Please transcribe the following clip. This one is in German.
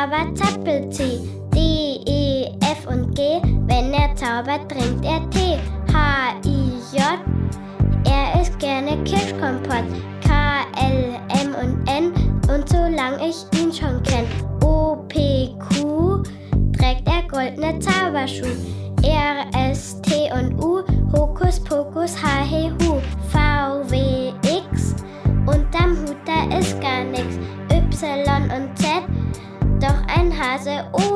zaubert Zappeltee. D, E, F und G, wenn er zaubert, trinkt er Tee. H, I, J, er isst gerne Kirschkompott. K, L, M und N, und solang ich ihn schon kenn. O, P, Q, trägt er goldene Zauberschuh. R, S, T und U, Hokus Pokus, H, He, Hu. V, W, X, unterm Hut da ist gar nix. Y und Z, doch ein Hase, oh